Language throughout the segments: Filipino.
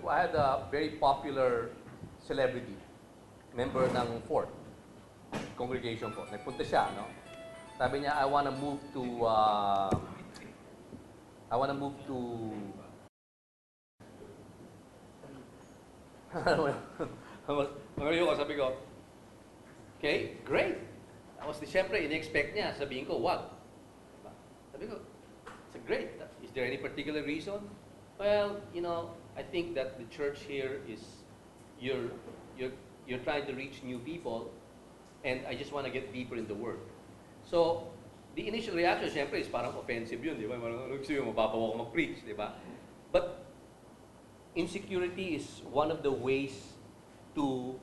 I had a very popular celebrity, member ng Fort congregation ko. Nagpunta siya, no? Sabi niya, I wanna move to Magayo ko, sabi ko, okay, great. Tapos siyempre, in-expect niya, sabihin ko, wag. Diba? Sabi ko, it's great. Is there any particular reason? Well, you know, I think that the church here is, you're trying to reach new people, and I just want to get deeper in the Word. So, the initial reaction, siyempre, is parang offensive yun, di ba? Parang, ano gusto yun, mapapawa ko mag-preach, di ba? But, insecurity is one of the ways to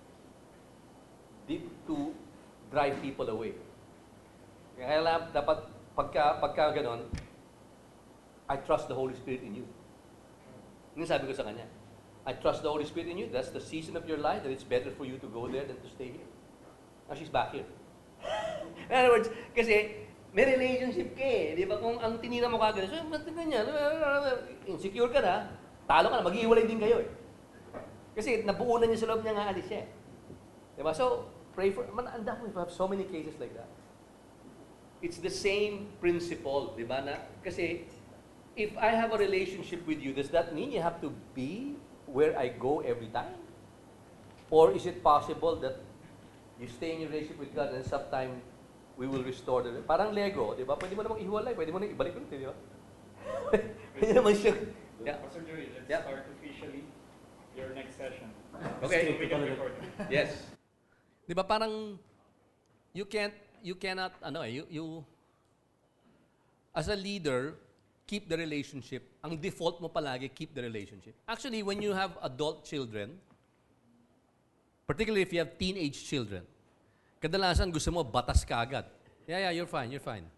drive people away. Kaya dapat, pagka ganon, I trust the Holy Spirit in you. Yun sabi ko sa kanya. I trust the Holy Spirit in you. That's the season of your life that it's better for you to go there than to stay here. Now she's back here. In other words, kasi may relationship ka eh. Di ba? Kung ang tinira mo kagad, so, ganyan, insecure ka na, talo ka na, mag-iwalay din kayo eh. Kasi nabuunan niya sa loob niya nga alis siya eh. Di ba? So, pray for, we have so many cases like that. It's the same principle, di ba? Na, kasi, if I have a relationship with you, does that mean you have to be where I go every time? Or is it possible that you stay in your relationship with God and sometime we will restore the... Parang Lego, di ba? Pwede mo namang ihiwalay, pwede mo namang ibalik ulit, di ba? Pwede naman siya. Yeah. Pastor Joey, let's start officially your next session. Okay. So we can record. Yes. Di ba parang you cannot, as a leader, keep the relationship. Ang default mo palagi, keep the relationship. Actually, when you have adult children, particularly if you have teenage children, kadalasan gusto mo batas ka agad. Yeah, you're fine.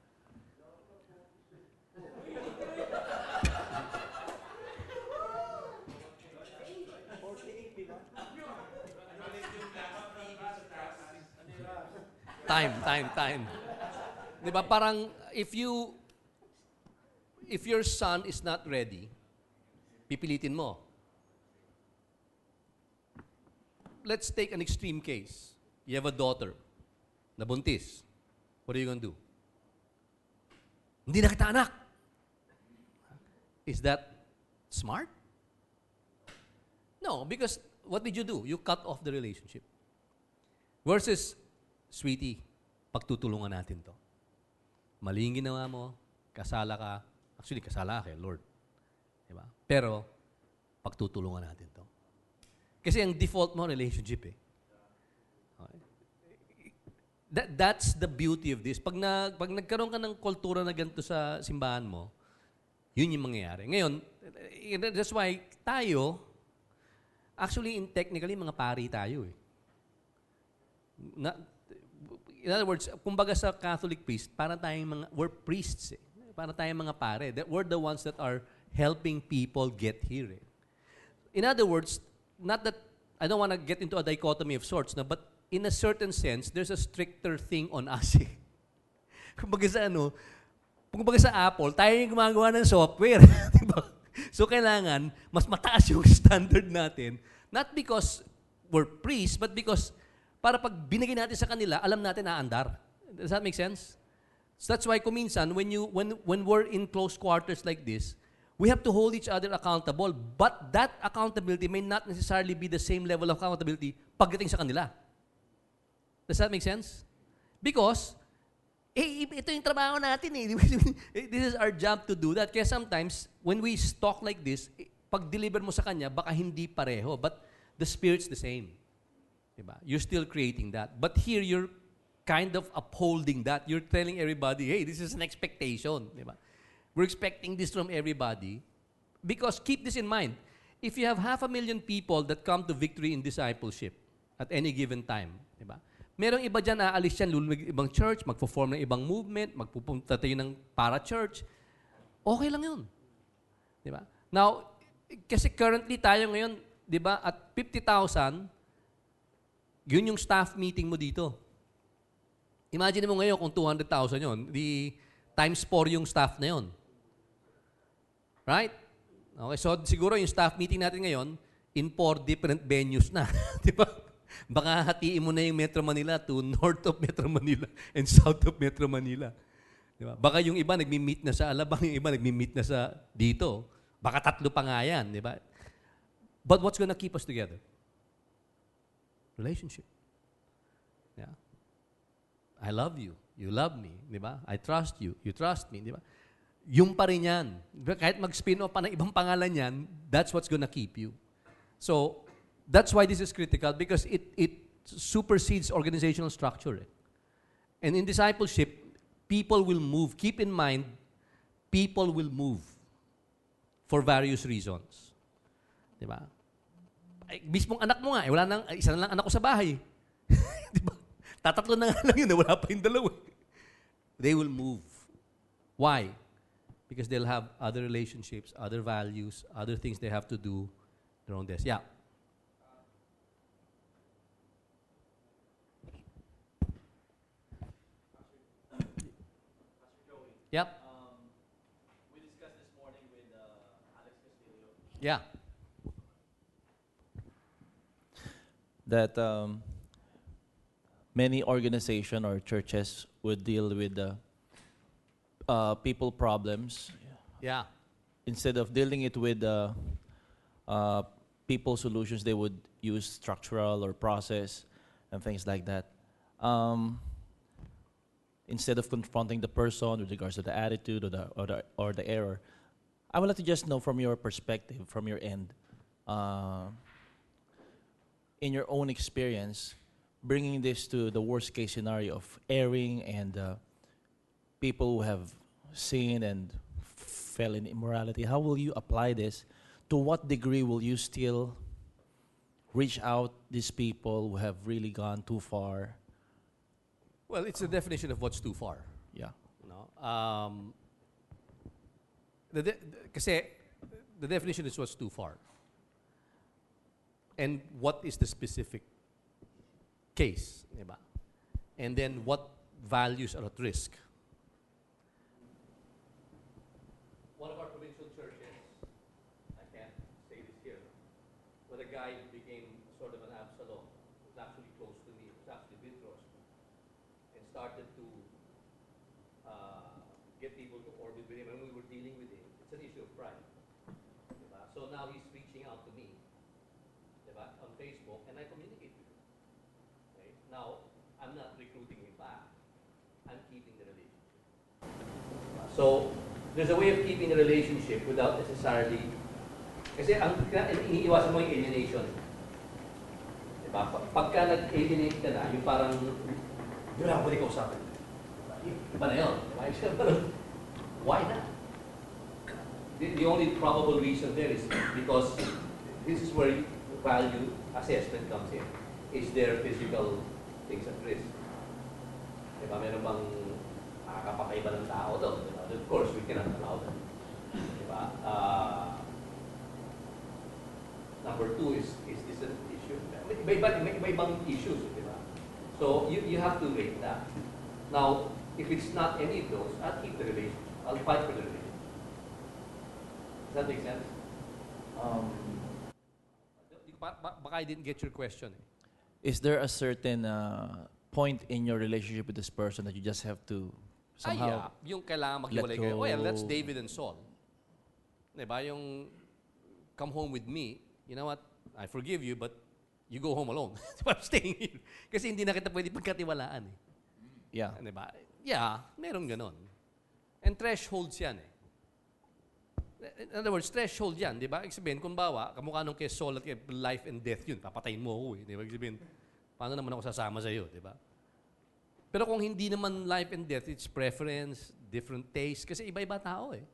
Time. Di ba parang if your son is not ready, pipilitin mo. Let's take an extreme case. You have a daughter, nabuntis. What are you going to do? Hindi na kita anak. Is that smart? No, because what did you do? You cut off the relationship. Versus, sweetie, pagtutulungan natin to. Mali yung ginawa mo, kasala ka. Actually, kasala ka kay Lord. Diba? Pero, pagtutulungan natin to. Kasi ang default mo, relationship eh. Okay. That's the beauty of this. Pag nagkaroon ka ng kultura na ganito sa simbahan mo, yun yung mangyayari. Ngayon, that's why tayo, actually, technically, mga pari tayo eh. In other words, kumbaga sa Catholic priest, we're priests eh. Para tayong mga pare. We're the ones that are helping people get here eh. In other words, not that I don't want to get into a dichotomy of sorts, no, but in a certain sense, there's a stricter thing on us. Kumbaga sa Apple, tayo yung gumagawa ng software. Diba? So kailangan, mas mataas yung standard natin, not because we're priests, but because para pag binigay natin sa kanila, alam natin na andar. Does that make sense? So that's why kuminsan, when we're in close quarters like this, we have to hold each other accountable, but that accountability may not necessarily be the same level of accountability pagdating sa kanila. Does that make sense? Because, ito yung trabaho natin eh. This is our job to do that. Kaya sometimes, when we talk like this, pag-deliver mo sa kanya, baka hindi pareho, but the Spirit's the same. Diba? You're still creating that. But here, you're kind of upholding that. You're telling everybody, hey, this is an expectation. Diba? We're expecting this from everybody. Because keep this in mind. If you have 500,000 people that come to victory in discipleship at any given time, diba? Merong iba dyan, aalis yan, lulumig ibang church, magpo-form ng ibang movement, magpupunta tayo ng para-church. Okay lang yun. Diba? Now, kasi currently tayo ngayon, diba, at 50,000, yun yung staff meeting mo dito. Imagine mo ngayon kung 200,000 yun, di times 4 yung staff na yun. Right? Okay, so siguro yung staff meeting natin ngayon, in 4 different venues na. Di ba? Baka hatiin mo na yung Metro Manila to north of Metro Manila and south of Metro Manila. Di ba? Baka yung iba nagmi-meet na sa Alabang, yung iba nagmi-meet na sa dito. Baka 3 pa nga yan, di ba? But what's gonna keep us together? Relationship. Yeah. I love you. You love me, di ba? I trust you. You trust me, di ba? Yung pa rin yan. Kahit mag-spin off pa ng ibang pangalan yan, that's what's gonna keep you. So, that's why this is critical because it supersedes organizational structure. And in discipleship, people will move. Keep in mind, people will move for various reasons. Di ba? Ay, mismong anak mo nga, wala nang, isa na lang anak ko sa bahay. Di ba? Tatatlo na nga lang yun, wala pa yung dalawa. They will move. Why? Because they'll have other relationships, other values, other things they have to do their own desk. Yeah. Yep. We discussed this morning with Alex Castillo Yeah. that many organizations or churches would deal with people problems Yeah. instead of dealing it with people solutions. They would use structural or process and things like that. Instead of confronting the person with regards to the attitude or the error, I would like to just know from your perspective, from your end, in your own experience, bringing this to the worst case scenario of erring and people who have sinned and fell in immorality. How will you apply this? To what degree will you still reach out these people who have really gone too far? Well, it's the definition of what's too far. Yeah. No? Kasi the definition is what's too far. And what is the specific case, di ba? And then what values are at risk. One of our provincial churches, I can't say this here, but a guy who became sort of an Absalom, was actually close to me, was actually Vitros, and started to get people to orbit with him, and we were dealing with him. It's an issue of pride. Diba? So now he's reaching out to me, diba, on Facebook, and I communicate with him. Okay? Now, I'm not recruiting him back. I'm keeping the relationship. So, there's a way of keeping the relationship without necessarily, kasi ang iniiwasan mo yung alienation. Diba? Pagka nag-alienate ka na, yung parang, yun lang, pwede ka usapan. Iba na yun. Why not? The only probable reason there is because this is where value assessment comes in. Is there physical things at risk? Diba? Meron bang nakakapakaiba ng tao doon? Diba? Of course, we cannot allow that. Diba? Number 2 is this an issue? May ibang issues, diba? So you have to rate that. Now, if it's not any of those, I'll keep the relationship. I'll fight for the relationship. Does that make sense? Baka I didn't get your question. Is there a certain point in your relationship with this person that you just have to somehow Yung kailangan maghiwalay let kayo. go? Well, that's David and Saul. Diba? Yung come home with me, you know what? I forgive you, but you go home alone. I'm staying here. Kasi hindi na kita pwede pagkatiwalaan eh. Yeah. Diba? Yeah, meron ganon. And thresholds yan eh. In other words, threshold yan, di ba? Ibig sabihin, kung bawa, kamukha nung kay Saul at kay life and death yun, papatayin mo ako eh. Di ba? Ibig sabihin, paano naman ako sasama sa'yo, di ba? Pero kung hindi naman life and death, it's preference, different taste, kasi iba-iba tao eh.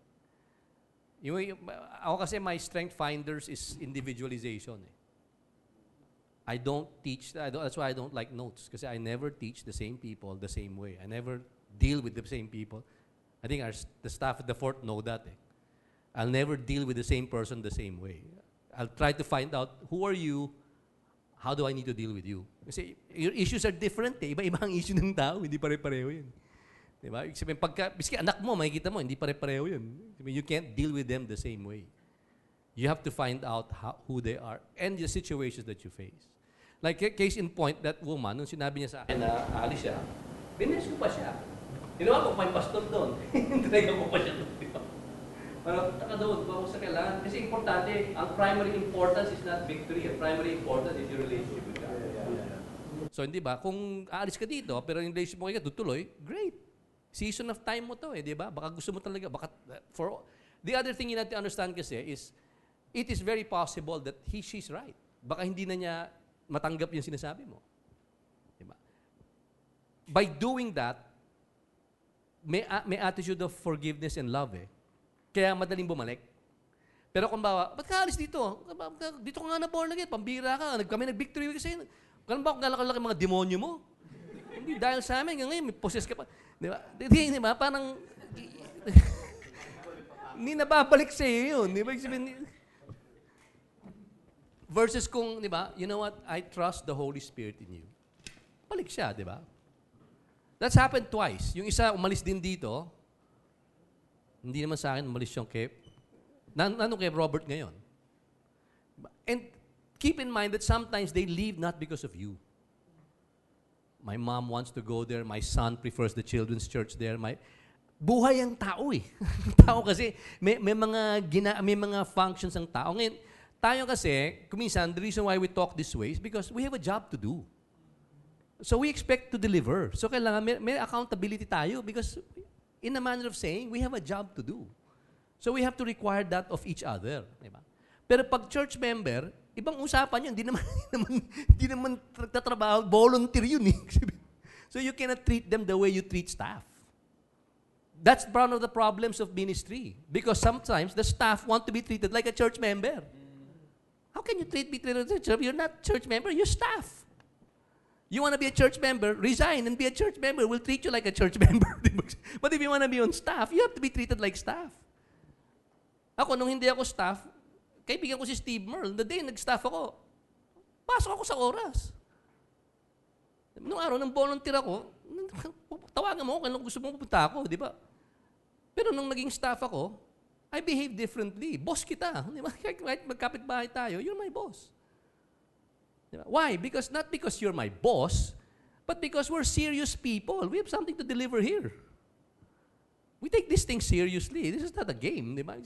Ako kasi my strength finders is individualization eh. I don't teach, that's why I don't like notes, kasi I never teach the same people the same way. I never deal with the same people. I think the staff at the fort know that eh. I'll never deal with the same person the same way. I'll try to find out, who are you? How do I need to deal with you? Kasi your issues are different eh. Iba-iba ang issue ng tao, hindi pare-pareho yun. Diba? Sabihin, biski anak mo, makikita mo, hindi pare-pareho yun. You can't deal with them the same way. You have to find out who they are and the situations that you face. Like case in point, that woman, nung sinabi niya sa akin na aalis siya, binis ko pa siya. Ginawa ko pa yung pastor doon. Tinignan ko pa siya doon. Parang, taka doon, bago sa kailangan. Kasi importante, ang primary importance is not victory. Ang primary importance is your relationship with God. So, hindi ba? Kung aalis ka dito, pero yung relationship mo kayo tutuloy, great. Season of time mo to di ba? Baka gusto mo talaga, the other thing you have to understand kasi is, it is very possible that she's right. Baka hindi na niya matanggap yung sinasabi mo. Diba? By doing that, may attitude of forgiveness and love Kaya madaling bumalik. Pero kung bawa, ba't ka alis dito? Dito ka nga na born again, pambira ka, kami nag-victory kasi. Ganun ba kung galak-galak mga demonyo mo? Hindi, dahil sa amin, ngayon, may possess ka pa. Diba? Diba? Parang, hindi nababalik sa iyo yun. Diba? Versus kung, di ba, you know what? I trust the Holy Spirit in you. Balik siya, di ba? That's happened twice. Yung isa, umalis din dito. Hindi naman sa akin, umalis yung kay, kay Robert ngayon. And keep in mind that sometimes they leave not because of you. My mom wants to go there. My son prefers the children's church there. Buhay ang tao Tao kasi, may mga functions ang tao. Ngayon, tayo kasi, kuminsan, the reason why we talk this way is because we have a job to do. So we expect to deliver. So kailangan may accountability tayo because in a manner of saying, we have a job to do. So we have to require that of each other. Diba? Pero pag church member, ibang usapan yun. Hindi naman tatrabaho. Volunteer yun So you cannot treat them the way you treat staff. That's one of the problems of ministry. Because sometimes the staff want to be treated like a church member. How can you be treated as a church? You're not church member, you're staff. You want to be a church member, resign and be a church member. We'll treat you like a church member. But if you want to be on staff, you have to be treated like staff. Ako, nung hindi ako staff, kaibigan ko si Steve Merle. The day nag-staff ako, pasok ako sa oras. Nung araw, nang volunteer ako, tawagan mo ako kung gusto mo pupunta ako, di ba? Pero nung naging staff ako, I behave differently. Boss kita. Di ba? Kahit magkapit-bahay tayo, you're my boss. Di ba? Why? Not because you're my boss, but because we're serious people. We have something to deliver here. We take this thing seriously. This is not a game. Di ba?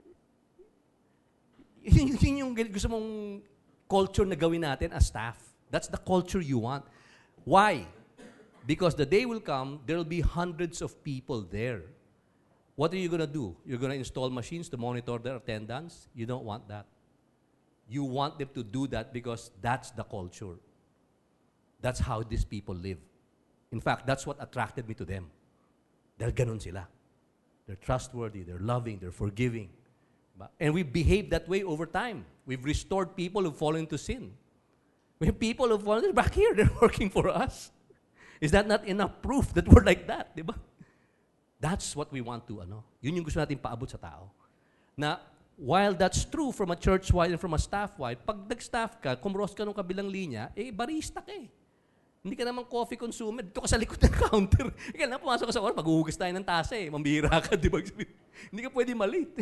Yun yung gusto mong culture na gawin natin as staff. That's the culture you want. Why? Because the day will come, there will be hundreds of people there. What are you going to do? You're going to install machines to monitor their attendance? You don't want that. You want them to do that because that's the culture. That's how these people live. In fact, that's what attracted me to them. Dahil ganun sila. They're trustworthy, they're loving, they're forgiving. And we behave that way over time. We've restored people who've fallen into sin. We have people who've fallen, they're back here, they're working for us. Is that not enough proof that we're like that? Diba? That's what we want to, yun yung gusto natin paabot sa tao. Na, while that's true from a church-wide and from a staff-wide, pag nag-staff ka, kumros ka ng kabilang linya, barista ka Hindi ka naman coffee consumer, dito ka sa likod ng counter. Kaya pumasok ka sa oras, maghuhugas tayo ng tasa mambihira ka, di ba? Hindi ka pwede malate.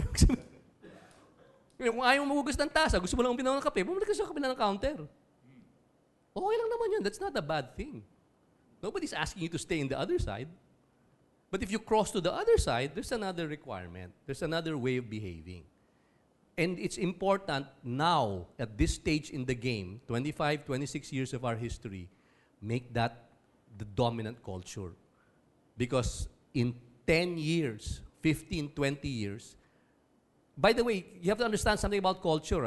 Kung ayaw mo maghugas ng tasa, gusto mo lang uminom ng kape, bumalik ka sa kabila ng counter. Okay lang naman yun, that's not a bad thing. Nobody's asking you to stay in the other side. But if you cross to the other side, there's another requirement. There's another way of behaving. And it's important now, at this stage in the game, 25, 26 years of our history, make that the dominant culture. Because in 10 years, 15, 20 years, by the way, you have to understand something about culture.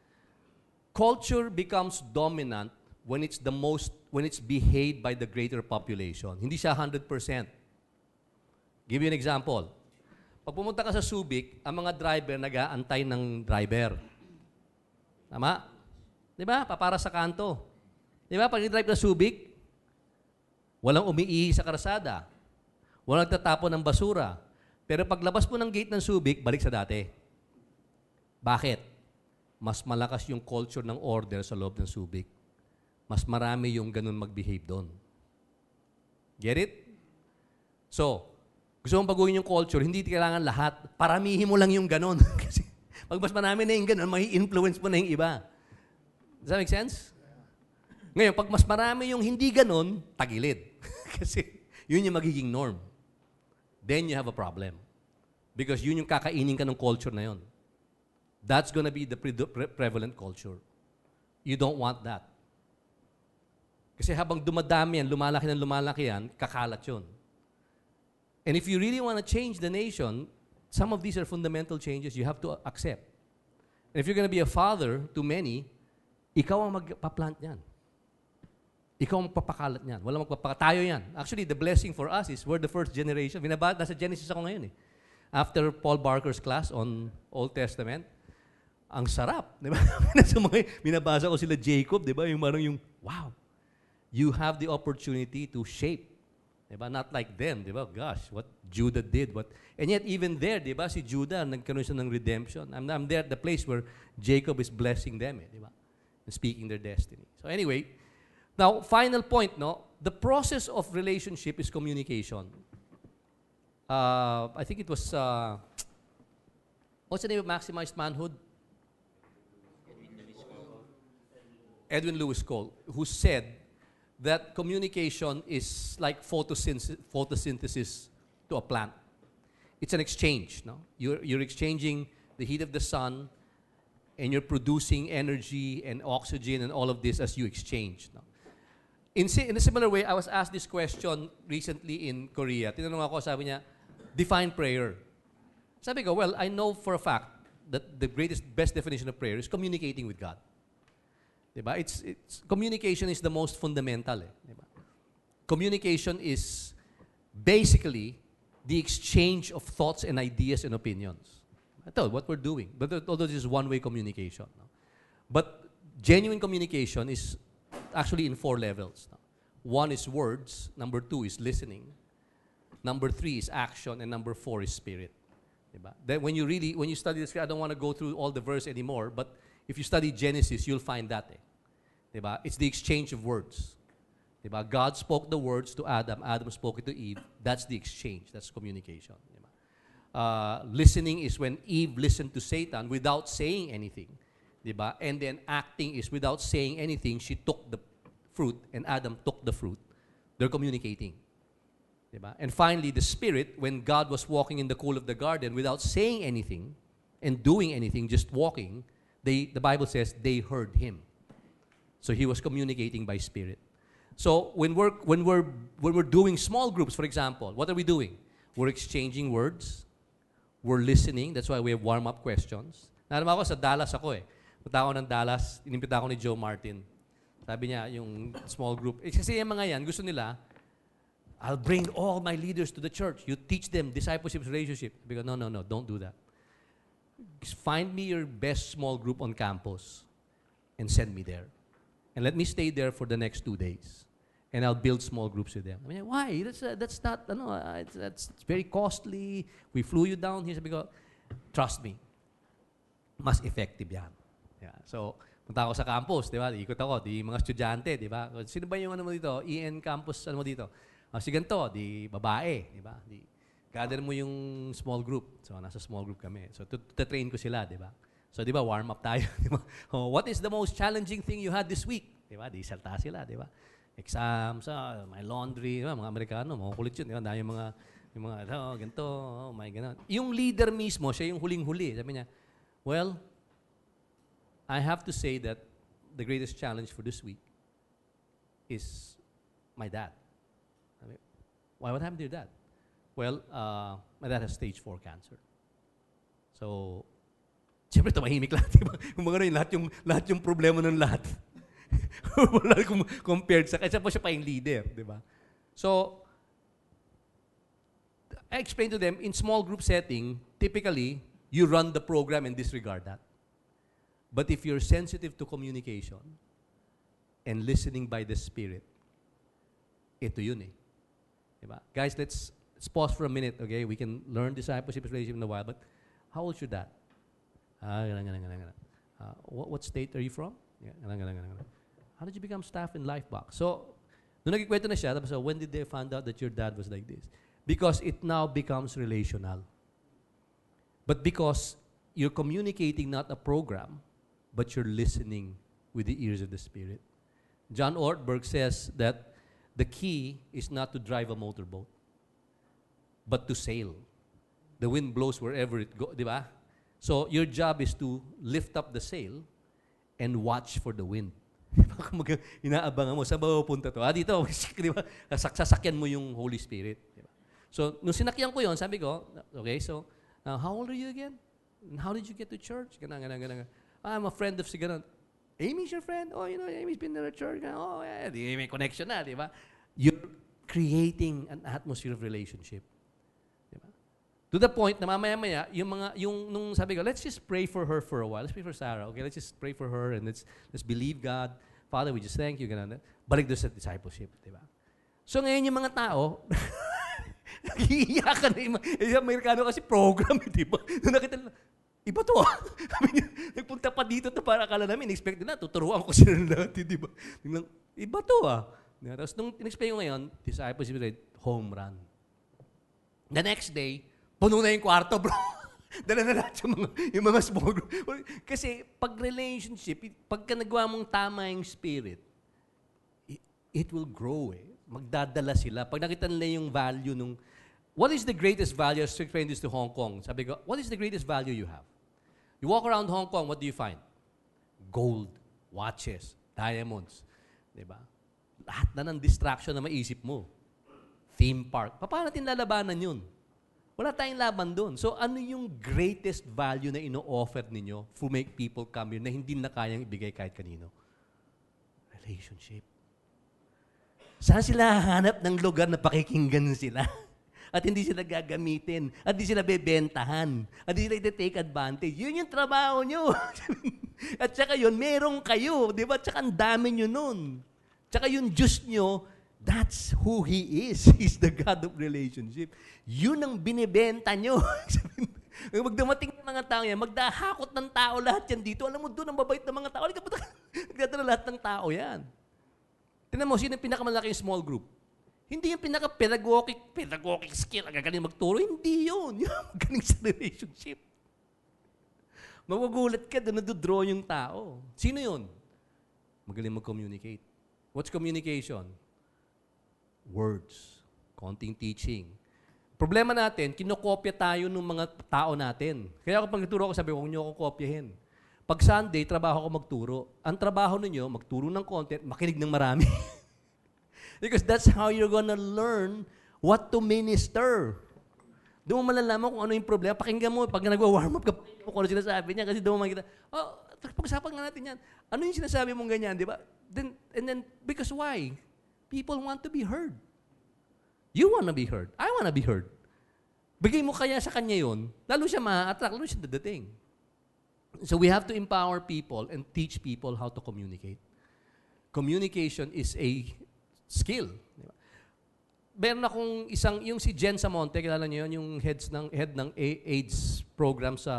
Culture becomes dominant when it's behaved by the greater population. Hindi siya 100%. Give you an example. Pag pumunta ka sa Subic, ang mga driver nag-aantay ng driver. Tama? Di ba? Papara sa kanto. Di ba? Pag i-drive na Subic, walang umiihi sa karsada. Walang nagtatapon ng basura. Pero paglabas mo ng gate ng Subic, balik sa dati. Bakit? Mas malakas yung culture ng order sa loob ng Subic. Mas marami yung ganun mag-behave doon. Get it? So, gusto mong baguhin yung culture, hindi kailangan lahat. Paramihin mo lang yung ganun. Pag mas marami na yung ganun, may influence mo na yung iba. Does that make sense? Ngayon, pag mas marami yung hindi ganun, tagilid. Kasi yun yung magiging norm. Then you have a problem. Because yun yung kakainin ka ng culture na yun. That's gonna be the prevalent culture. You don't want that. Kasi habang dumadami yan, lumalaki yan, kakalat yun. And if you really want to change the nation, some of these are fundamental changes you have to accept. And if you're going to be a father to many, ikaw ang magpa-plant niyan. Ikaw ang magpapakalat niyan. Walang tayo yan. Actually, the blessing for us is we're the first generation. Nasa Genesis ako ngayon eh. After Paul Barker's class on Old Testament, ang sarap. Di ba? Binabasa ko sila Jacob, di ba? Wow, you have the opportunity to shape. Diba? Not like them, diba? Gosh, what Judah did. And yet, even there, diba? Si Judah, nagkaroon siya ng redemption. I'm there at the place where Jacob is blessing them, diba? And speaking their destiny. So anyway, now, final point, no? The process of relationship is communication. I think it was, what's the name of Maximized Manhood? Edwin Lewis Cole, who said that communication is like photosynthesis to a plant. It's an exchange, no? You're exchanging the heat of the sun, and you're producing energy and oxygen and all of this as you exchange, no? In a similar way, I was asked this question recently in Korea. Tinanong ako, sabi niya, define prayer. Sabi ko, well, I know for a fact that the best definition of prayer is communicating with God. Diba? Communication is the most fundamental. Diba? Communication is basically the exchange of thoughts and ideas and opinions. That's what we're doing. But although this is one-way communication. No? But genuine communication is actually in 4 levels. No? 1 is words. Number 2 is listening. Number 3 is action. And number 4 is spirit. Diba? Then when you study this, I don't want to go through all the verse anymore, but if you study Genesis, you'll find that. Diba? It's the exchange of words. Diba? God spoke the words to Adam. Adam spoke it to Eve. That's the exchange. That's communication. Diba? Listening is when Eve listened to Satan without saying anything. Diba? And then acting is without saying anything. She took the fruit and Adam took the fruit. They're communicating. Diba? And finally, the spirit, when God was walking in the cool of the garden without saying anything and doing anything, just walking, the Bible says they heard him. So he was communicating by spirit. So when we're doing small groups, for example, what are we doing? We're exchanging words. We're listening. That's why we have warm-up questions. Nalaman ako, sa Dallas ako eh. Punta ako ng Dallas, inimbita ako ni Joe Martin. Sabi niya, yung small group. Kasi yung mga yan, gusto nila, I'll bring all my leaders to the church. You teach them discipleship, relationship. Because no, don't do that. Find me your best small group on campus and send me there. And let me stay there for the next 2 days. And I'll build small groups with them. I mean, why? That's not, it's very costly. We flew you down here. Because, trust me, mas effective yan. Yeah. So, punta ako sa campus, di ba? Ikot ako, di mga estudyante, di ba? Sino ba yung ano mo dito? EN campus, ano mo dito? Si ganito, di babae, di ba? Gather mo yung small group. So, nasa small group kami. So, train ko sila, di ba? So, di ba, warm up tayo. Di ba? What is the most challenging thing you had this week? Di ba? Di salta sila, di ba? Exams, my laundry, di ba? Mga Amerikano, mga kulit yun. Di ba? Dahil yung mga ganito, my ganon. Yung leader mismo, siya yung huling-huli. Sabi niya, well, I have to say that the greatest challenge for this week is my dad. I mean, why? What happened to your dad? Well, my dad has stage 4 cancer. So, siyempre, tumahimik lahat. Diba? Kung lahat yung problema ng lahat. Wala compared sa, kasi po siya pa yung leader. Diba? So, I explained to them, in small group setting, typically, you run the program and disregard that. But if you're sensitive to communication and listening by the Spirit, ito yun eh. Diba? Guys, let's pause for a minute, okay? We can learn discipleship relationship in a while, but how old's your dad? What state are you from? How did you become staff in Lifebox? So, nung nagkikwento na siya, tapos, when did they find out that your dad was like this? Because it now becomes relational. But because you're communicating not a program, but you're listening with the ears of the Spirit. John Ortberg says that the key is not to drive a motorboat, but to sail. The wind blows wherever it goes, di ba? So your job is to lift up the sail and watch for the wind. Inaabangan mo, saan ba pupunta to? Dito, di ba? Sasakyan mo yung Holy Spirit. Di ba? So, nung sinakyan ko yon, sabi ko, okay, so, how old are you again? And how did you get to church? Ganun. I'm a friend of si ganun. Amy's your friend? Oh, Amy's been to the church. Oh, yeah, may connection na, di ba? You're creating an atmosphere of relationship. Di ba? To the point na mamaya-maya, nung sabi ko, let's just pray for her for a while. Let's pray for Sarah, okay? Let's just pray for her and let's believe God. Father, we just thank you. Ganun. Balik doon sa discipleship, di ba? So ngayon yung mga tao, nagiiyakan na yung Amerikano kasi program, di ba? Nung nakita nila, iba to ah. Nagpunta pa dito to para akala namin, expect na, tuturuan ko sila natin, di ba? Iba to ah. Tapos nung in-explain ko ngayon, discipleship rate, home run. The next day, puno na yung kwarto, bro. Dala na lahat yung mga small group. Kasi pag relationship, pagka nagawa mong tama yung spirit, it will grow eh. Magdadala sila. Pag nakita nila yung value nung, what is the greatest value? I was explaining this to Hong Kong. Sabi ko, what is the greatest value you have? You walk around Hong Kong, what do you find? Gold, watches, diamonds. Diba? Lahat na ng distraction na maisip mo. Theme park. Paano natin lalabanan yun? Wala tayong laban doon. So, ano yung greatest value na ino-offer ninyo to make people come here na hindi na kayang ibigay kahit kanino? Relationship. Saan sila hahanap ng lugar na pakikinggan sila? At hindi sila gagamitin. At hindi sila bebentahan. At hindi sila take advantage. Yun yung trabaho nyo. At saka yun, merong kayo. Di ba? At saka ang dami nyo nun. Tsaka yung Diyos nyo, that's who He is. He's the God of relationship. Yun ang binibenta nyo. Magdamating ng mga tao yan, magdahakot ng tao lahat yan dito. Alam mo, doon ang babait ng mga tao. Nagdadala lahat ng tao yan. Tingnan mo, sino yung pinakamalaki yung small group? Hindi yung pinaka-pedagogic skill, ang gagaling magturo. Hindi yun. Yung magaling sa relationship. Magugulat ka, doon nado-draw yung tao. Sino yun? Magaling mag-communicate. What's communication? Words. Konting teaching. Problema natin, kinokopya tayo ng mga tao natin. Kaya kapag nagturo ako, sabi ko, huwag niyo ako kopyahin. Pag Sunday, trabaho ko magturo. Ang trabaho ninyo, magturo ng content, makinig ng marami. Because that's how you're gonna learn what to minister. Doon mo malalaman kung ano yung problema. Pakinggan mo, pag nagwa-warm up ka, kung ano sinasabi niya, kasi doon mo makikita, pag-usapan nga natin yan. Ano yung sinasabi mong ganyan, di ba? And then, because why? People want to be heard. You want to be heard. I want to be heard. Bigay mo kaya sa kanya yun, lalo siya ma-attract, lalo siya dadating. So we have to empower people and teach people how to communicate. Communication is a skill. Meron akong yung si Jen Samonte, kilala niyo yun, yung head ng AIDS program sa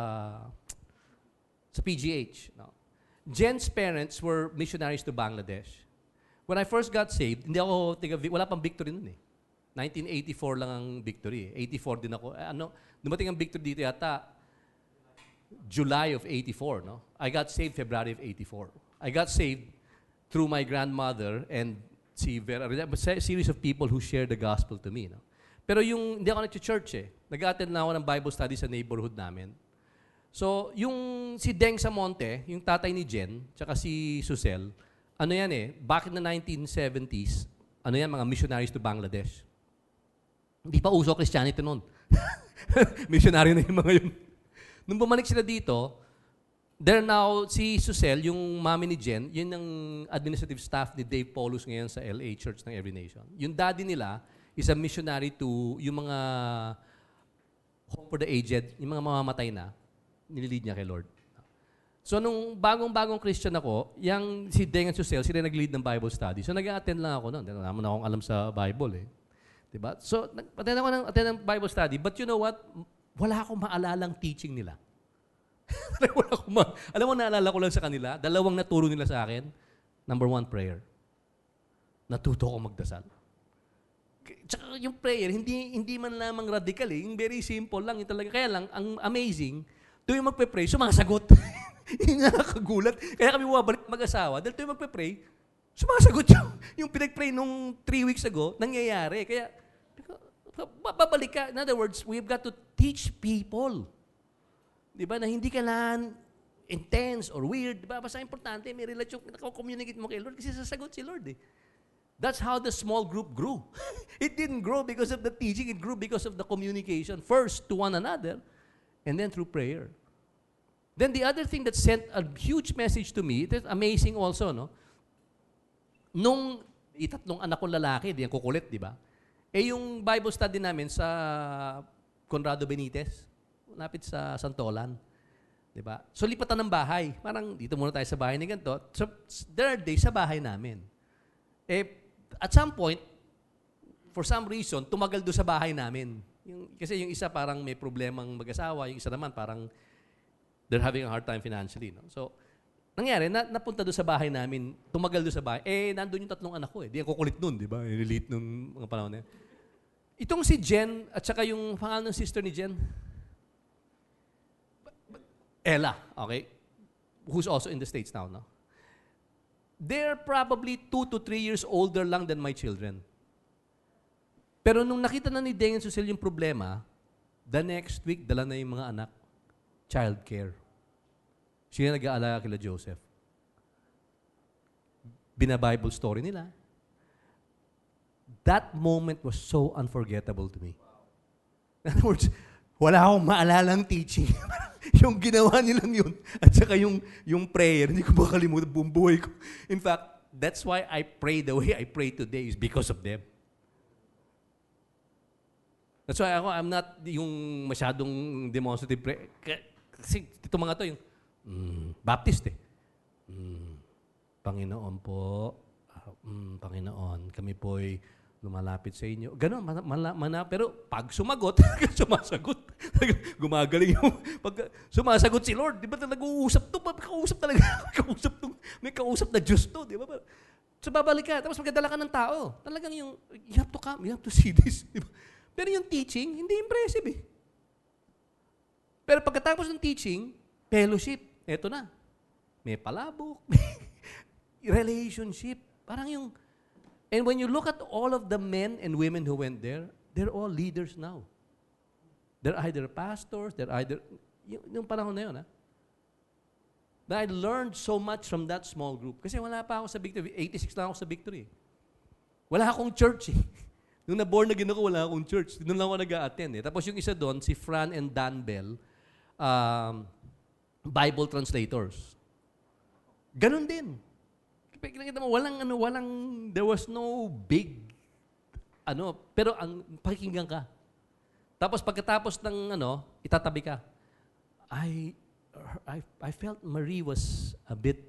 PGH. No? Jen's parents were missionaries to Bangladesh. When I first got saved, wala pang victory nun eh. 1984 lang ang victory. 84 din ako. Dumating ang victory dito yata July of 84, no? I got saved February of 84. I got saved through my grandmother and a series of people who shared the gospel to me, no? Pero hindi ako nag-church eh. Nag-attend na ako ng Bible study sa neighborhood namin. So, si Deng Samonte, yung tatay ni Jen, tsaka si Susel, back in the 1970s, mga missionaries to Bangladesh. Hindi pa uso Christianity noon. Missionary na yung mga yun. Nung bumalik sila dito, si Susel, yung mami ni Jen, yun ang administrative staff ni Dave Paulus ngayon sa LA Church ng Every Nation. Yung daddy nila is a missionary to yung mga Hope for the Aged, yung mga mamamatay na, nililid niya kay Lord. So, nung bagong-bagong Christian ako, si Deng at Susel, sila nag-lead ng Bible study. So, nag-attend lang ako noon. Hindi naman akong alam sa Bible eh. Diba? So, attend ako ng Bible study. But you know what? Wala akong maalalang teaching nila. Alam mo, naalala ko lang sa kanila, dalawang naturo nila sa akin. Number 1, prayer. Natuto ko magdasal. Tsaka yung prayer, hindi man lamang radical eh. Yung very simple lang. Yung talaga. Kaya lang, ang amazing, tuwing magpe-pray, sumasagot. Yung nakakagulat. Kaya kami bumabalik mag-asawa, dahil tuwing magpe-pray, sumasagot yung pinag-pray nung 3 weeks ago, nangyayari. Kaya, babalik ka. In other words, we've got to teach people. Di ba? Na hindi kailangan intense or weird. Di ba? Basta importante, may relasyon, communicate mo kay Lord kasi sasagot si Lord eh. That's how the small group grew. It didn't grow because of the teaching. It grew because of the communication. First, to one another, and then through prayer. Then the other thing that sent a huge message to me, that's amazing also, no? Nung itatlong anak kong lalaki, di yan kukulit, di ba? Eh yung Bible study namin sa Conrado Benitez, lapit sa Santolan, di ba? So lipatan ng bahay. Parang dito muna tayo sa bahay ni ganito. So there are days sa bahay namin. Eh, at some point, for some reason, tumagal doon sa bahay namin. Kasi yung isa parang may problemang mag-asawa, yung isa naman parang they're having a hard time financially. No? So, nangyari, napunta doon sa bahay namin, tumagal doon sa bahay. Eh, nandun yung tatlong anak ko eh. Di ang kukulit nun, di ba? Relate nung mga panahon na yun. Itong si Jen, at saka yung pangalan ng sister ni Jen, Ella, okay? Who's also in the States now, no? They're probably 2 to 3 years older lang than my children. Pero nung nakita na ni Deng and Susel yung problema, the next week, dala na yung mga anak, child care. Siya nag-aalala kila Joseph. Bina-Bible story nila. That moment was so unforgettable to me. In other words, wala akong maalalang teaching. Yung ginawa nilang yun. At saka yung prayer, hindi ko makalimutan buong buhay ko. In fact, that's why I pray the way I pray today is because of them. That's why I'm not yung masyadong demonstrative prayer. Kasi ito mga to, yung Baptist eh. Panginoon po, Panginoon, kami po'y lumalapit sa inyo. Ganon, pero pag sumagot, sumasagot. Gumagaling yung, pag sumasagot si Lord, di ba nag-uusap to? Kausap talaga. May kausap na Diyos to, di ba? So babalik ka, tapos magdadala ka ng tao. Talagang yung, you have to come, you have to see this. Di ba? Pero yung teaching, hindi impressive eh. Pero pagkatapos ng teaching, fellowship, eto na. May palabok, relationship. Parang yung, and when you look at all of the men and women who went there, they're all leaders now. They're either pastors, they're either, yung panahon na yun, ha? But I learned so much from that small group. Kasi wala pa ako sa Victory. 86 lang ako sa Victory. Wala akong church eh. Nung na-born again ako, wala akong church. Doon lang ako nag-a-attend eh. Tapos yung isa doon, si Fran and Dan Bell, Bible translators. Ganon din. Nakita mo, there was no big, pero ang pakikinggan ka. Tapos pagkatapos ng, itatabi ka. I felt Marie was a bit,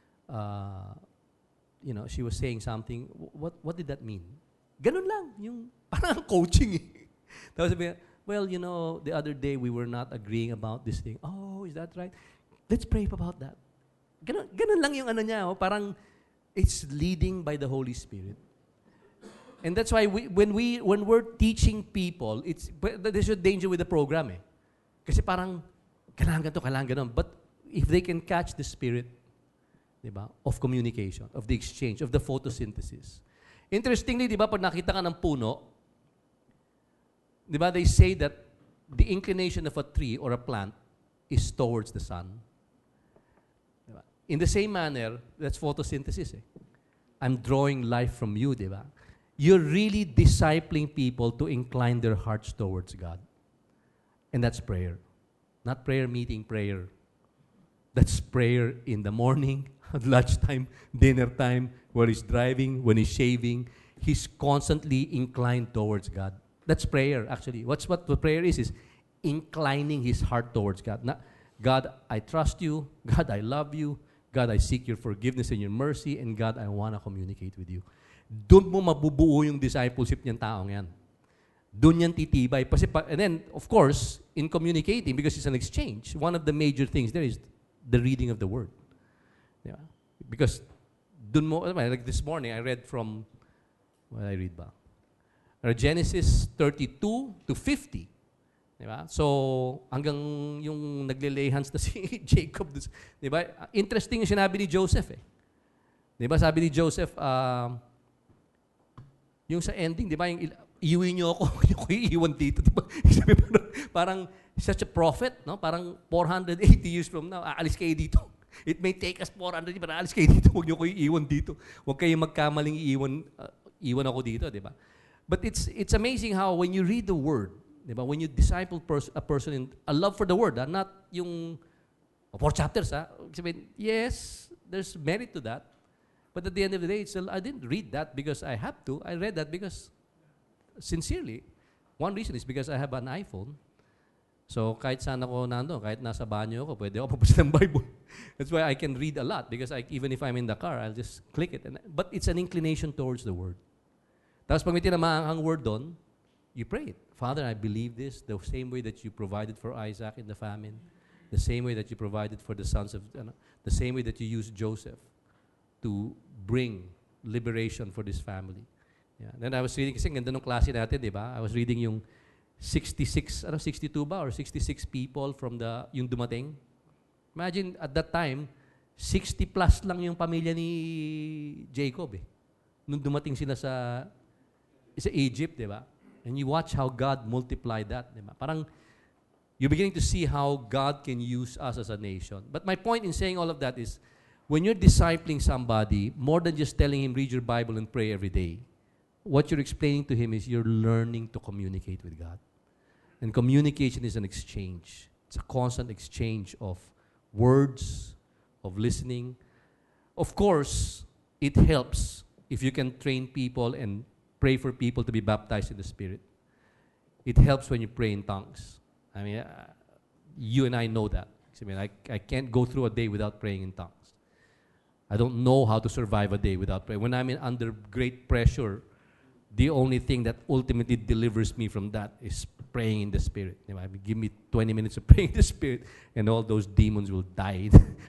she was saying something. What did that mean? Ganun lang, yung parang coaching eh. Tapos sabi, well, the other day we were not agreeing about this thing. Oh, is that right? Let's pray about that. Ganun lang yung niya, parang it's leading by the Holy Spirit. And that's why when we're teaching people, there's a danger with the program eh. Kasi parang, kailangan ganun. But if they can catch the spirit, diba, of communication, of the exchange, of the photosynthesis. Interestingly, di ba, pag nakita ka ng puno, di ba, they say that the inclination of a tree or a plant is towards the sun. Diba? In the same manner, that's photosynthesis. Eh. I'm drawing life from you, di ba? You're really discipling people to incline their hearts towards God. And that's prayer. Not prayer meeting, prayer. That's prayer in the morning, at lunchtime, dinner time, while he's driving, when he's shaving, he's constantly inclined towards God. That's prayer, actually. What prayer is inclining his heart towards God. God, I trust you. God, I love you. God, I seek your forgiveness and your mercy. And God, I want to communicate with you. Doon mo mabubuo yung discipleship niyang taong yan. Doon yan titibay. And then, of course, in communicating, because it's an exchange, one of the major things there is the reading of the Word. Yeah. Because dun mo, like this morning, I read from, what I read ba? Genesis 32 to 50. Di ba? So, hanggang yung nagle-lay hands na si Jacob. Di ba? Interesting yung sinabi ni Joseph eh. Di ba? Sabi ni Joseph, yung sa ending, di ba? Yung iuwi niyo ako, hindi ko iiwan dito. Di ba? Parang such a prophet, no? Parang 480 years from now, aalis kayo dito. It may take us 400 years, pero aalis kayo dito. Huwag niyo ko iiwan dito. Huwag kayong magkamaling iwan ako dito, di ba? But it's amazing how when you read the Word, di ba? When you disciple a person in a love for the Word, not yung 4 chapters, sabihin, yes, there's merit to that. But at the end of the day, I didn't read that because I have to. I read that because, sincerely, one reason is because I have an iPhone. So kahit saan ako nandun, kahit nasa banyo ako, pwede ako pagbasa ng Bible. That's why I can read a lot because even if I'm in the car, I'll just click it. But it's an inclination towards the Word. Tapos pag may tinamaang word doon, you pray it. Father, I believe this the same way that you provided for Isaac in the famine, the same way that you provided for the sons of, the same way that you used Joseph to bring liberation for this family. Yeah. Then I was reading, kasi ganda nung klase natin, di ba? I was reading yung 62 ba? Or 66 people from yung dumating. Imagine, at that time, 60 plus lang yung pamilya ni Jacob eh. Nung dumating sila sa Egypt, di ba? And you watch how God multiplied that, di ba? Parang, you're beginning to see how God can use us as a nation. But my point in saying all of that is, when you're discipling somebody, more than just telling him, read your Bible and pray every day, what you're explaining to him is you're learning to communicate with God. And communication is an exchange. It's a constant exchange of words, of listening. Of course, it helps if you can train people and pray for people to be baptized in the Spirit. It helps when you pray in tongues. I mean, you and I know that. I mean, I can't go through a day without praying in tongues. I don't know how to survive a day without praying. When I'm under great pressure, the only thing that ultimately delivers me from that is praying in the Spirit. Give me 20 minutes of praying in the Spirit, and all those demons will die.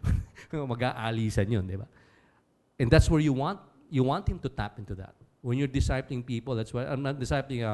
Mag-aalisan yun, di ba? And that's where you want him to tap into that. When you're discipling people, that's why I'm not discipling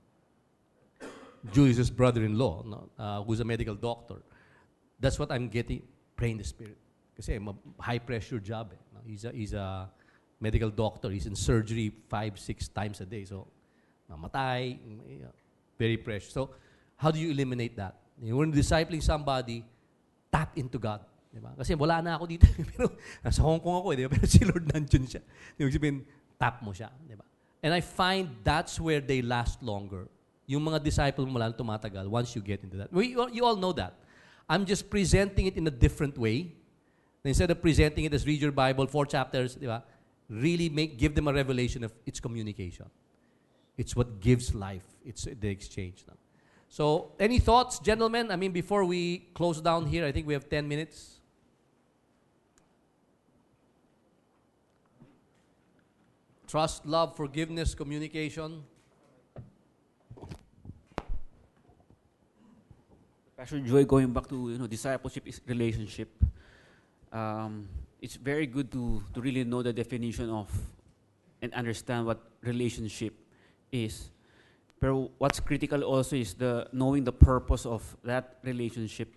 Julius' brother-in-law, who's a medical doctor. That's what I'm getting, pray in the Spirit. Kasi high-pressure job. He's a medical doctor. He's in surgery 5-6 times a day. So, namatay, very precious. So, how do you eliminate that? When discipling somebody, tap into God. Diba? Kasi wala na ako dito. Pero nasa Hong Kong ako, diba? Pero si Lord nandun siya. Ibig sabihin, tap mo siya. Diba? And I find that's where they last longer. Yung mga disciple mo lang tumatagal once you get into that. You all know that. I'm just presenting it in a different way. Instead of presenting it as read your Bible, 4 chapters, diba? Really give them a revelation of its communication. It's what gives life. It's the exchange. No? So, any thoughts, gentlemen? I mean, before we close down here, I think we have 10 minutes. Trust, love, forgiveness, communication. Pastor Joy, going back to discipleship is relationship. It's very good to really know the definition of and understand what relationship is. But what's critical also is knowing the purpose of that relationship.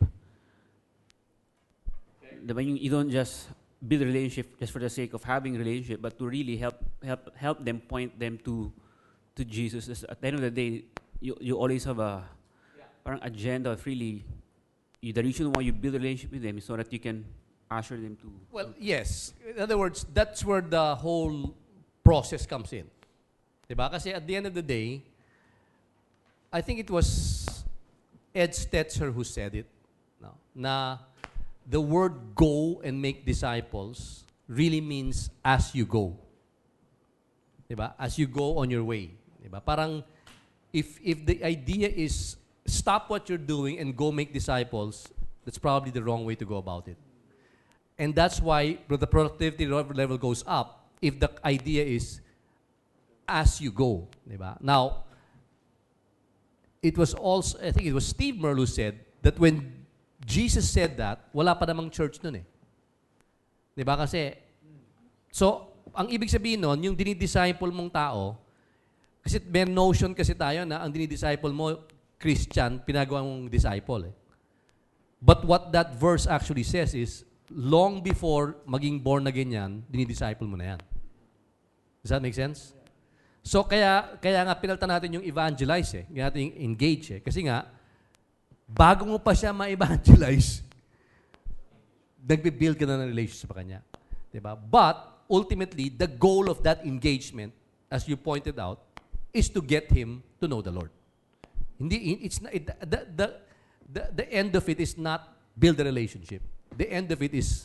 Okay. You don't just build a relationship just for the sake of having a relationship, but to really help them, point them to Jesus. At the end of the day, you always have a parang agenda of really the reason why you build a relationship with them is so that you can usher them to. Well, yes. In other words, that's where the whole process comes in. Diba? Kasi at the end of the day, I think it was Ed Stetzer who said it. No, na the word go and make disciples really means as you go. Diba? As you go on your way. Diba? Parang if the idea is stop what you're doing and go make disciples, that's probably the wrong way to go about it. And that's why the productivity level goes up if the idea is as you go. Diba? Now, it was also, I think it was Steve Merle who said that when Jesus said that, wala pa namang church nun eh. Diba? Kasi, so, ang ibig sabihin nun, yung dinidisciple mong tao, kasi may notion kasi tayo na ang dinidisciple mo, Christian, pinagawa mong disciple eh. But what that verse actually says is, long before maging born again yan, dinidisciple mo na yan. Does that make sense? So kaya nga pinalitan natin yung evangelize eh. Kaya natin yung engage eh. Kasi nga, bago mo pa siya ma-evangelize, nagbe-build ka na ng relationship sa kanya. Diba? But, ultimately, the goal of that engagement, as you pointed out, is to get him to know the Lord. Hindi, it's not, the end of it is not build a relationship. The end of it is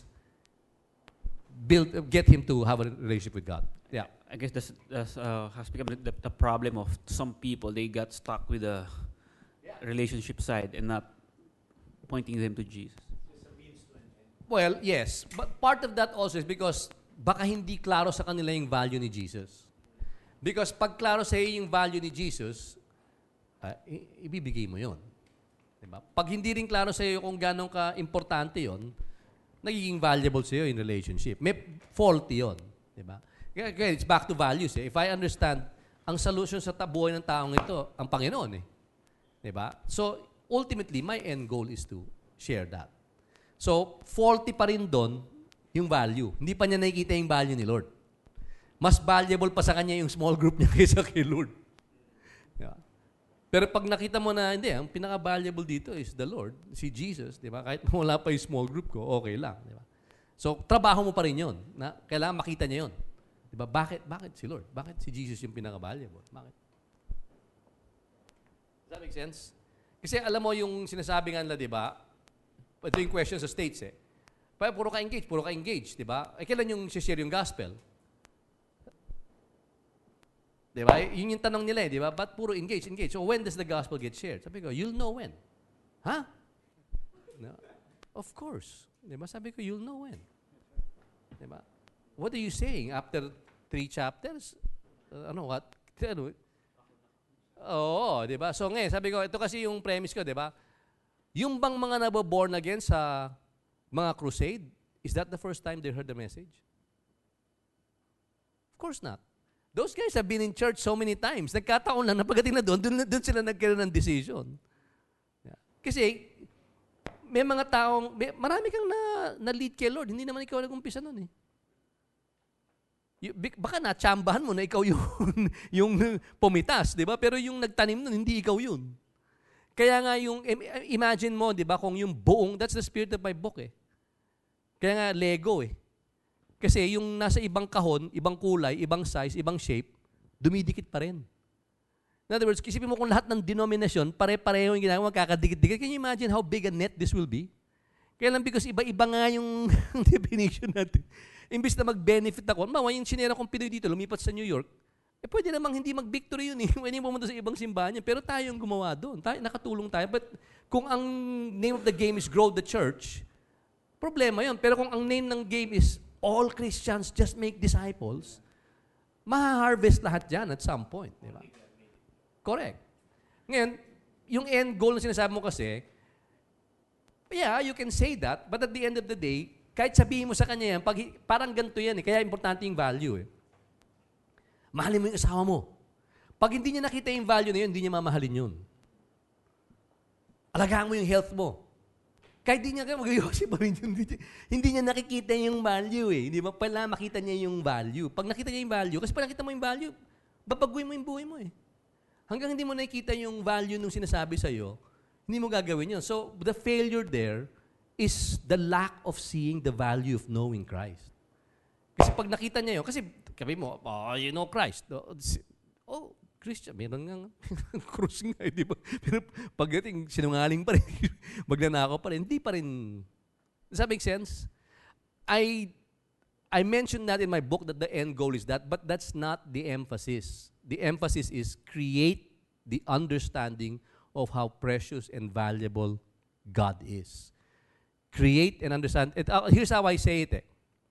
get him to have a relationship with God. Yeah. I guess that's has become the problem of some people. They got stuck with the relationship side and not pointing them to Jesus. Well, yes. But part of that also is because baka hindi klaro sa kanila yung value ni Jesus. Because pag klaro sa iyo yung value ni Jesus, ibibigay mo yun. Diba? Pag hindi rin klaro sa iyo kung gano'ng ka-importante yun, nagiging valuable sa iyo in relationship. May faulty yun. Diba? Kaya it's back to values. Eh. If I understand, ang solution sa buhay ng taong ito, ang Panginoon eh. Diba? So, ultimately, my end goal is to share that. So, faulty pa rin doon yung value. Hindi pa niya nakikita yung value ni Lord. Mas valuable pa sa kanya yung small group niya kaysa kay Lord. Yeah. Pero pag nakita mo na, hindi, ang pinaka-valuable dito is the Lord, si Jesus, di ba? Kahit wala pa yung small group ko, okay lang. Di ba? So, trabaho mo pa rin yun. Na, kailangan makita niya yun. Di ba? Bakit si Lord? Bakit si Jesus yung pinaka-valuable? Bakit? Does that make sense? Kasi alam mo yung sinasabi nga nila, di ba? Ito yung question sa States eh. Puro ka engage, di ba? Kailan yung share yung gospel? Di ba? Yun yung tanong nila eh, di ba? Ba't puro engage? So when does the gospel get shared? Sabi ko, you'll know when. Huh? No. Of course. Di ba? Sabi ko, you'll know when. Di ba? What are you saying? After 3 chapters? What? Oo, di ba? So ngayon, sabi ko, ito kasi yung premise ko, di ba? Yung bang mga nababorn again sa mga crusade, is that the first time they heard the message? Of course not. Those guys have been in church so many times. Nagkataon lang na pagdating na doon sila nagkaroon ng decision. Yeah. Kasi, may mga taong, marami kang na-lead kay Lord. Hindi naman ikaw nag-umpisa nun eh. Baka natsambahan mo na ikaw yung pumitas, di ba? Pero yung nagtanim nun, hindi ikaw yun. Kaya nga yung, imagine mo, di ba, kung yung buong, that's the spirit of my book eh. Kaya nga, Lego eh. Kasi yung nasa ibang kahon, ibang kulay, ibang size, ibang shape, dumidikit pa rin. In other words, isipin mo kung lahat ng denominasyon, pare-pareho yung ginagawa, kakadikit-dikit. Can you imagine how big a net this will be? Kaya lang because iba-iba nga yung definition natin. Imbis na mag-benefit ako, yung sinera kong Pinoy dito, lumipat sa New York, pwede namang hindi mag-victory yun eh. Pwede pumunta sa ibang simbahan yun. Pero tayo yung gumawa doon. Nakatulong tayo. But kung ang name of the game is grow the church, problema yun. Pero kung ang name ng game is all Christians just make disciples, maha-harvest lahat yan at some point. Di ba? Correct. Ngayon, yung end goal na sinasabi mo kasi, yeah, you can say that, but at the end of the day, kahit sabihin mo sa kanya yan, parang ganito yan eh, kaya importante yung value eh. Mahalin mo yung asawa mo. Pag hindi niya nakita yung value na yun, hindi niya mamahalin yun. Alagaan mo yung health mo. Kahit di niya mag-iosip pa rin yun. Hindi niya nakikita yung value eh. Hindi ba? Pala makita niya yung value. Pag nakita niya yung value, kasi pag nakita mo yung value, babaguhin mo yung buhay mo eh. Hanggang hindi mo nakikita yung value nung sinasabi sa'yo, hindi mo gagawin yun. So, the failure there is the lack of seeing the value of knowing Christ. Kasi pag nakita niya yun, kasi sabi mo, you know Christ. Christian, meron nga cross nga, di ba? Pero pagdating, sinungaling pa rin, magnanakaw pa rin, hindi pa rin. Does that make sense? I mentioned that in my book that the end goal is that, but that's not the emphasis. The emphasis is create the understanding of how precious and valuable God is. Create and understand. Here's how I say it.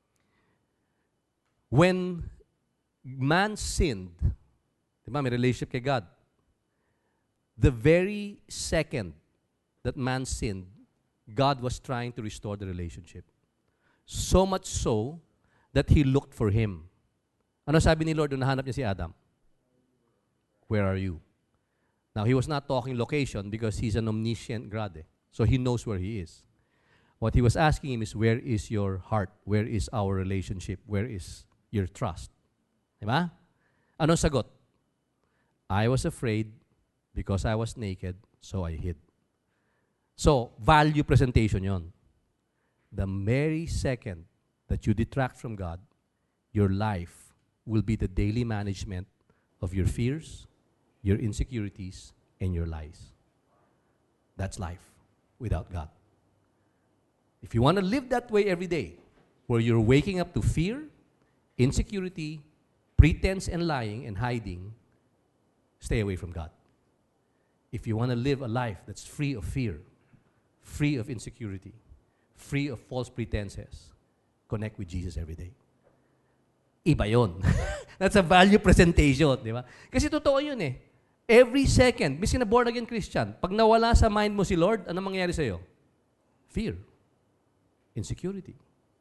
When man sinned, diba, may relationship kay God. The very second that man sinned, God was trying to restore the relationship. So much so that He looked for him. Ano sabi ni Lord nung nahanap niya si Adam? Where are you? Now, he was not talking location because he's an omniscient God. So he knows where he is. What he was asking him is, where is your heart? Where is our relationship? Where is your trust? Diba? Anong sagot? I was afraid because I was naked, so I hid. So, value presentation yon. The very second that you detract from God, your life will be the daily management of your fears, your insecurities, and your lies. That's life without God. If you want to live that way every day, where you're waking up to fear, insecurity, pretense and lying and hiding, stay away from God. If you want to live a life that's free of fear, free of insecurity, free of false pretenses, connect with Jesus every day. Iba yun. That's a value presentation, di ba? Kasi totoo yun eh. Every second, miskin na born again Christian, pag nawala sa mind mo si Lord, ano mangyayari sa'yo? Fear. Insecurity.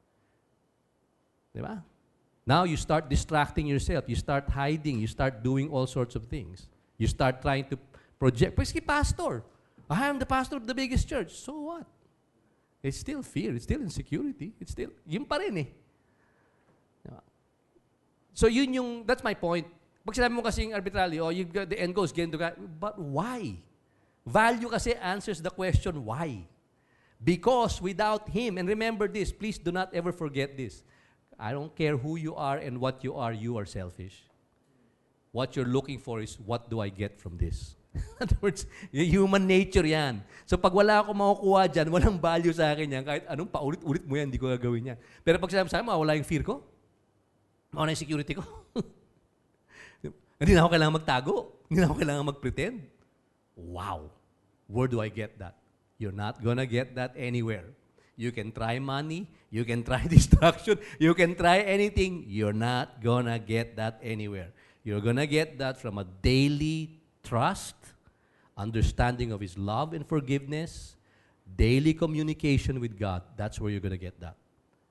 Di ba? Now you start distracting yourself. You start hiding. You start doing all sorts of things. You start trying to project. Pwede pastor. I am the pastor of the biggest church. So what? It's still fear. It's still insecurity. It's still, yun pa rin eh. So yun yung, that's my point. Pag sinabi mo kasing arbitrarily, oh, you got the end goes, get into God. But why? Value kasi answers the question, why? Because without Him, and remember this, please do not ever forget this. I don't care who you are and what you are selfish. What you're looking for is, what do I get from this? In other words, human nature yan. So pag wala akong makukuha dyan, walang value sa akin yan. Kahit anong paulit-ulit mo yan, hindi ko gagawin yan. Pero pag sinabi sa akin, mawala yung fear ko. Mawala yung security ko. Hindi na ako kailangan magtago. Hindi na ako kailangan mag-pretend. Wow. Where do I get that? You're not gonna get that anywhere. You can try money. You can try distraction. You can try anything. You're not gonna get that anywhere. You're gonna get that from a daily trust, understanding of His love and forgiveness, daily communication with God. That's where you're gonna get that.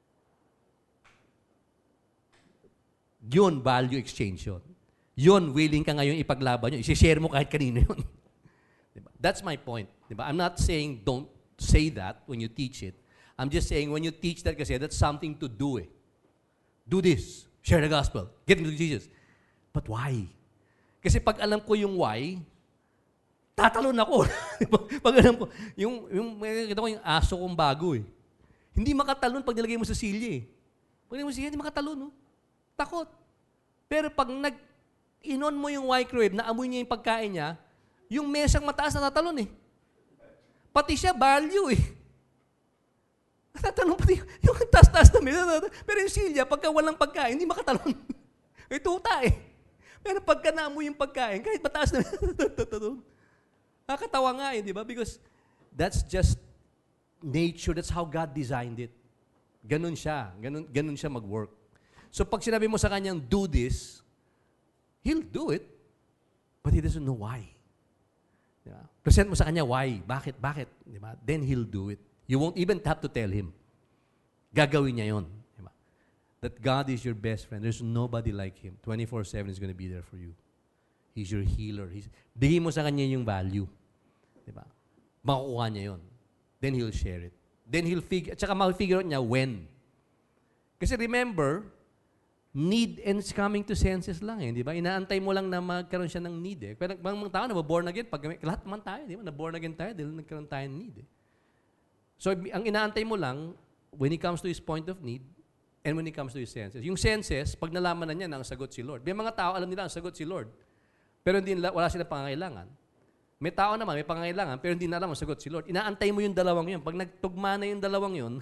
Yun, value exchange yun. Yun, willing ka ngayon ipaglaban yun. I-share mo kahit kanino yun. Diba? That's my point. Diba? I'm not saying don't say that when you teach it. I'm just saying when you teach that kasi, that's something to do eh. Do this. Share the gospel. Get into Jesus. But why? Kasi pag alam ko yung why, tatalon ako. Pag alam ko, kita ko yung aso kong bago eh. Hindi makatalon pag nilagay mo sa silya eh. Pag nilagay mo sa silya, hindi makatalon. No? Takot. Pero pag inon mo yung microwave, naamoy niya yung pagkain niya, yung mesang mataas na tatalon eh. Pati siya, value eh. Tatalon pati yung taas-taas na mesa. Pero yung silya, pagka walang pagkain, hindi makatalon. May tuta eh. Pero pagka naamoy yung pagkain, kahit mataas na tatalon. Nakakatawa nga eh, di ba? Because that's just nature. That's how God designed it. Ganun siya. Ganun siya mag-work. So pag sinabi mo sa kanyang, do this, He'll do it, but He doesn't know why. Diba? Present mo sa kanya why, bakit, diba? Then He'll do it. You won't even have to tell Him. Gagawin niya yun. Diba? That God is your best friend. There's nobody like Him. 24/7 is going to be there for you. He's your healer. Bigay mo sa kanya yung value. Diba? Makukuha niya yun. Then He'll share it. Then He'll tsaka ma-figure out niya when. Kasi remember, need and coming to senses lang eh, di ba? Inaantay mo lang na magkaroon siya ng need eh. Pero mga tao na born again, lahat naman tayo, di ba? Na born again tayo dahil nagkaroon tayo ng need eh. So, ang inaantay mo lang, when it comes to His point of need, and when it comes to His senses. Yung senses, pag nalaman na niya na ang sagot si Lord. May mga tao, alam nila ang sagot si Lord. Pero wala silang pangangailangan. May tao naman, may pangangailangan, pero hindi na alam ang sagot si Lord. Inaantay mo yung dalawang yun. Pag nagtugma na yung dalawang yun,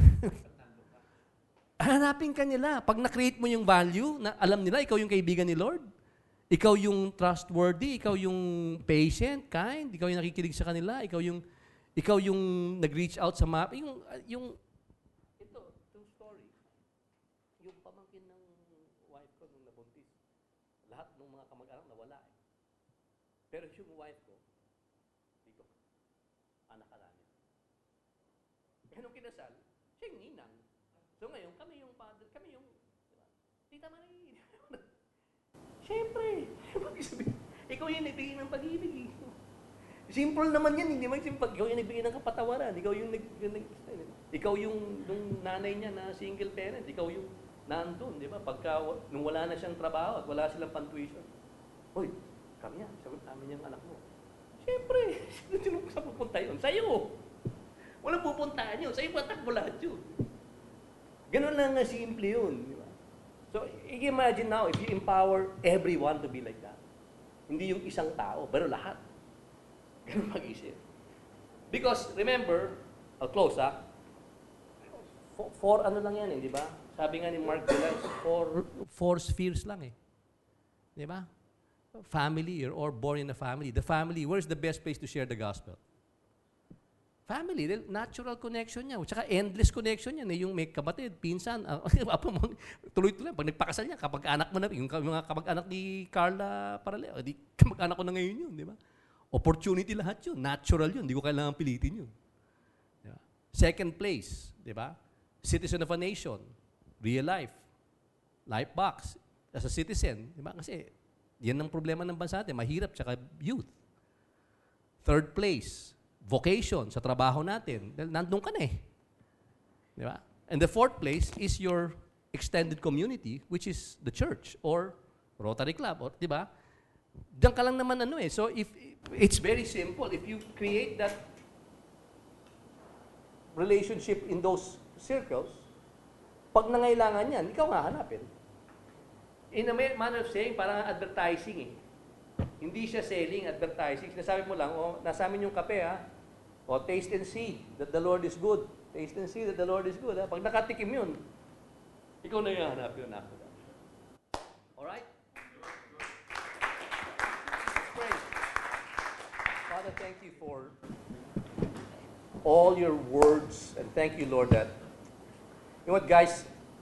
hanapin ka nila. Pag na-create mo yung value, na alam nila, ikaw yung kaibigan ni Lord. Ikaw yung trustworthy, ikaw yung patient, kind, ikaw yung nakikinig sa kanila, ikaw yung nag-reach out sa mga, itong story, yung pamangkin ng wife ko nung nabuntis, lahat ng mga kamag-anak nawala eh. Pero yung wife ko, dito, anak ka namin. Kaya nung kinasal, siya yung ninang. So ngayon, kami yung father, kami yung, diba? Tita Marie. Siyempre, ikaw yung nagbigay ng pag-ibig. Simple naman yan, hindi man simple. Ikaw yung nagbigay ng kapatawaran, ikaw yung nung nanay niya na single parent, ikaw yung nandun, di ba? Nung wala na siyang trabaho at wala silang pantuition. Hoy, kami yan, sagot namin yung anak mo. Siyempre, sino sa pupunta yun? Sa'yo. Walang pupuntahan yun. Sa'yo patakbo lahat yun. Ganun lang nga simple yun. Di ba? So, imagine now, if you empower everyone to be like that. Hindi yung isang tao, pero lahat. Ganun mag-isip. Because, remember, I'll close for ano lang yan di ba? Sabi nga ni Mark Delas, four spheres lang Di ba? Family, you're all born in a family. The family, where's the best place to share the gospel? Family, natural connection niya. Tsaka endless connection niya. Yung may kapatid, pinsan, tuloy-tuloy. Pag nagpakasal niya, kapag anak mo na, yung mga kapag-anak ni Carla Paraleo, di kapag-anak ko na ngayon yun, di ba? Opportunity lahat yun. Natural yun. Hindi ko kailangan pilitin yun. Di ba? Second place, di ba? Citizen of a nation. Real life. Life box. As a citizen. Di ba? Kasi yan ang problema ng bansa natin. Mahirap tsaka youth. Third place. Vocation sa trabaho natin. Dahil nandun ka na Di ba? And the fourth place is your extended community, which is the church or Rotary Club. Or, di ba? Diyan ka lang naman So if it's very simple. If you create that relationship in those circles, pag nangailangan yan, ikaw nga hanapin. In a manner of saying, parang advertising Hindi siya selling, advertising. Sinasabi mo lang, nasa amin yung kape taste and see that the Lord is good. Taste and see that the Lord is good. Pag nakatikim yun, ikaw na yung hanap yun after that. Alright? Let's pray. Father, thank you for all your words, and thank you, Lord, that, you know what, guys,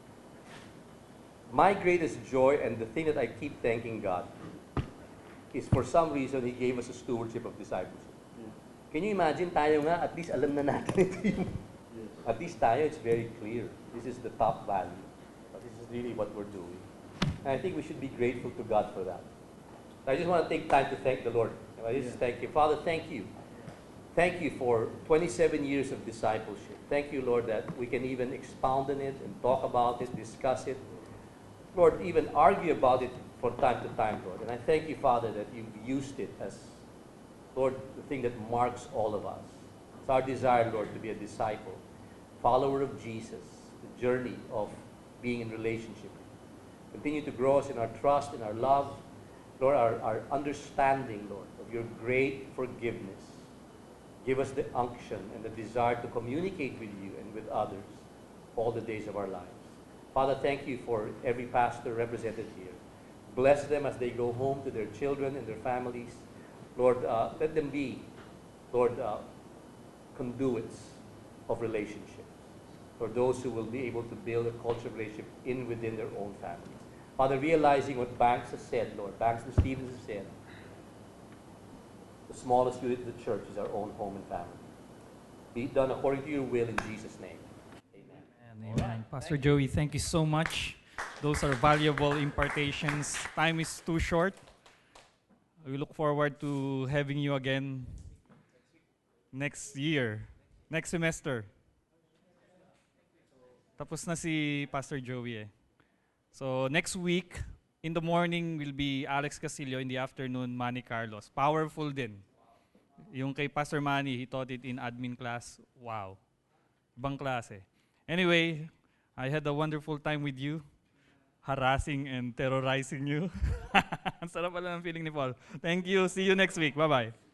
my greatest joy and the thing that I keep thanking God is for some reason, He gave us a stewardship of discipleship. Can you imagine, tayo nga, at least alam na natin ito yung, at least tayo, it's very clear. This is the top value. But this is really what we're doing. And I think we should be grateful to God for that. I just want to take time to thank the Lord. Thank you. Father, thank you. Thank you for 27 years of discipleship. Thank you, Lord, that we can even expound on it and talk about it, discuss it. Lord, even argue about it from time to time, Lord. And I thank you, Father, that you've used it as, Lord, the thing that marks all of us. It's our desire, Lord, to be a disciple, follower of Jesus, the journey of being in relationship. Continue to grow us in our trust, in our love, Lord, our understanding, Lord, of your great forgiveness. Give us the unction and the desire to communicate with you and with others all the days of our lives. Father, thank you for every pastor represented here. Bless them as they go home to their children and their families. Lord, let them be, Lord, conduits of relationships. For those who will be able to build a culture of relationship within their own families. Father, realizing what Banks has said, Lord, Banks and Stevens has said, the smallest unit of the church is our own home and family. Be it done according to your will in Jesus' name. Amen. Right. Pastor Joey, thank you so much. Those are valuable impartations. Time is too short. We look forward to having you again next year, next semester. Tapos na si Pastor Joey So next week, in the morning will be Alex Casillo, in the afternoon, Manny Carlos. Powerful din. Yung kay Pastor Manny, he taught it in admin class. Wow. Ibang klase. Anyway, I had a wonderful time with you, harassing and terrorizing you. Ang sarap pala ng feeling ni Paul. Thank you. See you next week. Bye-bye.